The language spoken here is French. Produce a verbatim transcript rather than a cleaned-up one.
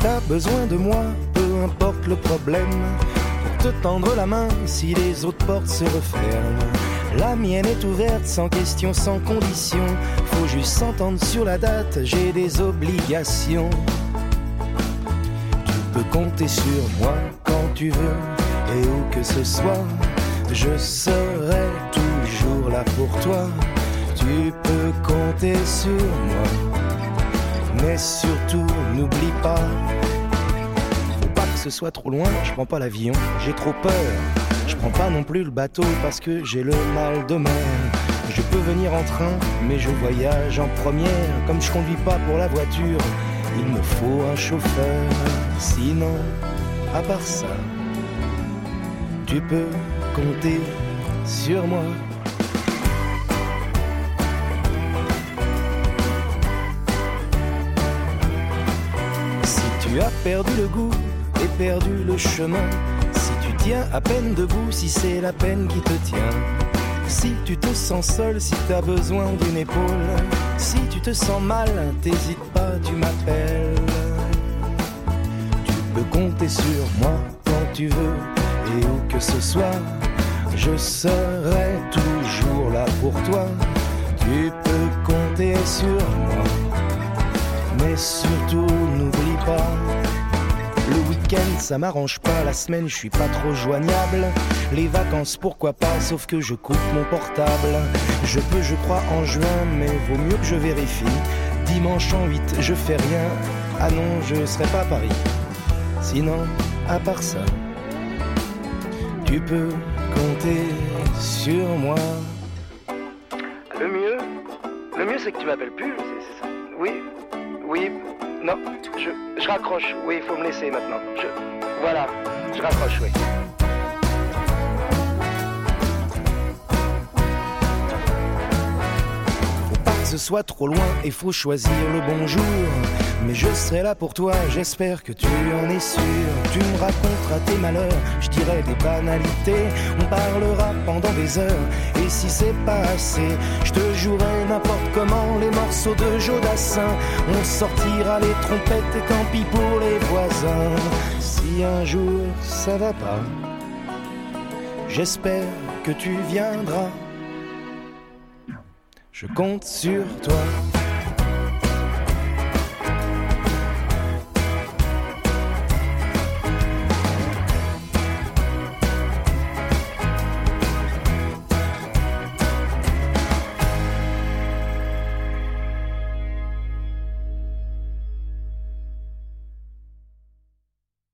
t'as besoin de moi, peu importe le problème, pour te tendre la main si les autres portes se referment. La mienne est ouverte, sans question, sans condition. Faut juste s'entendre sur la date, j'ai des obligations. Tu peux compter sur moi quand tu veux, et où que ce soit, je serai toujours là pour toi. Tu peux compter sur moi, mais surtout n'oublie pas, faut pas que ce soit trop loin, je prends pas l'avion, j'ai trop peur. Je prends pas non plus le bateau parce que j'ai le mal de mer. Je peux venir en train, mais je voyage en première. Comme je conduis pas pour la voiture, il me faut un chauffeur. Sinon, à part ça, tu peux compter sur moi. Si tu as perdu le goût et perdu le chemin, tiens à peine debout, si c'est la peine qui te tient. Si tu te sens seul, si t'as besoin d'une épaule, si tu te sens mal, t'hésites pas, tu m'appelles. Tu peux compter sur moi quand tu veux, et où que ce soit, je serai toujours là pour toi. Tu peux compter sur moi, mais surtout n'oublie pas, le week-end ça m'arrange pas, la semaine je suis pas trop joignable. Les vacances pourquoi pas, sauf que je coupe mon portable. Je peux je crois en juin, mais vaut mieux que je vérifie. Dimanche en huit, je fais rien. Ah non, je serai pas à Paris. Sinon, à part ça, tu peux compter sur moi. Le mieux, le mieux c'est que tu m'appelles plus, c'est, c'est ça. Oui, oui, non, je, je raccroche, oui, il faut me laisser maintenant. Je, voilà, je raccroche, oui. Faut pas que ce soit trop loin et faut choisir le bon jour. Mais je serai là pour toi, j'espère que tu en es sûr. Tu me raconteras tes malheurs, je dirai des banalités. On parlera pendant des heures, et si c'est pas assez, je te jouerai n'importe comment les morceaux de Jodassin. On sortira les trompettes et tant pis pour les voisins. Si un jour ça va pas, j'espère que tu viendras. Je compte sur toi.